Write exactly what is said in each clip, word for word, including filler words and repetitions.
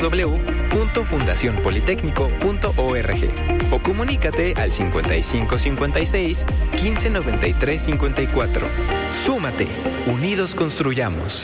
w punto fundación politécnico punto org o comunícate al cincuenta y cinco cincuenta y seis quince noventa y tres cincuenta y cuatro. Súmate, unidos construyamos.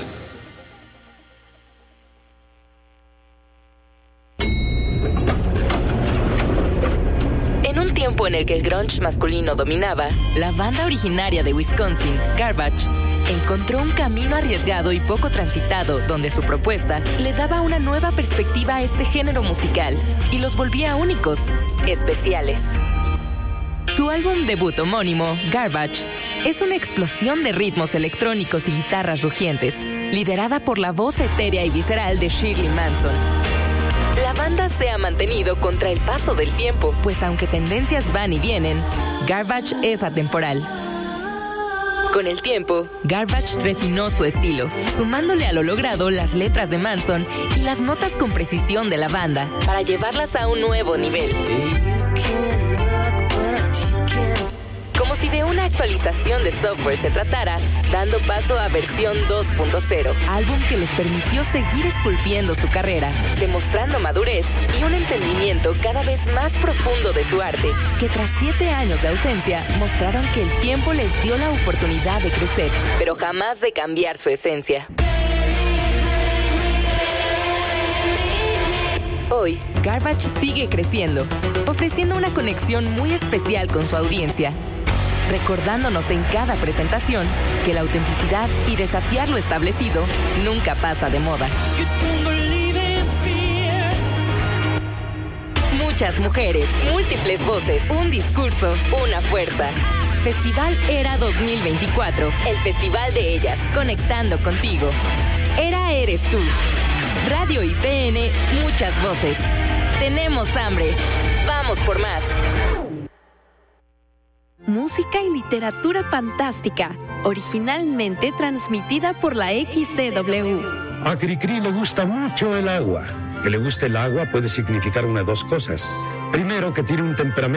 En un tiempo en el que el grunge masculino dominaba, la banda originaria de Wisconsin, Garbage, encontró un camino arriesgado y poco transitado donde su propuesta le daba una nueva perspectiva a este género musical y los volvía únicos, especiales. Su álbum debut homónimo, Garbage, es una explosión de ritmos electrónicos y guitarras rugientes, liderada por la voz etérea y visceral de Shirley Manson. La banda se ha mantenido contra el paso del tiempo, pues aunque tendencias van y vienen, Garbage es atemporal. Con el tiempo, Garbage refinó su estilo, sumándole a lo logrado las letras de Manson y las notas con precisión de la banda, para llevarlas a un nuevo nivel. Como si de una actualización de software se tratara, dando paso a versión dos punto cero, álbum que les permitió seguir esculpiendo su carrera, demostrando madurez y un entendimiento cada vez más profundo de su arte, que tras siete años de ausencia mostraron que el tiempo les dio la oportunidad de crecer, pero jamás de cambiar su esencia. Hoy, Garbage sigue creciendo, ofreciendo una conexión muy especial con su audiencia, recordándonos en cada presentación que la autenticidad y desafiar lo establecido nunca pasa de moda. Muchas mujeres, múltiples voces, un discurso, una fuerza. Festival Era dos mil veinticuatro, el festival de ellas, conectando contigo. Era eres tú. Radio I P N, muchas voces. Tenemos hambre. Vamos por más. Música y literatura fantástica, originalmente transmitida por la X C W. A Cricri le gusta mucho el agua. Que le guste el agua puede significar una de dos cosas. Primero, que tiene un temperamento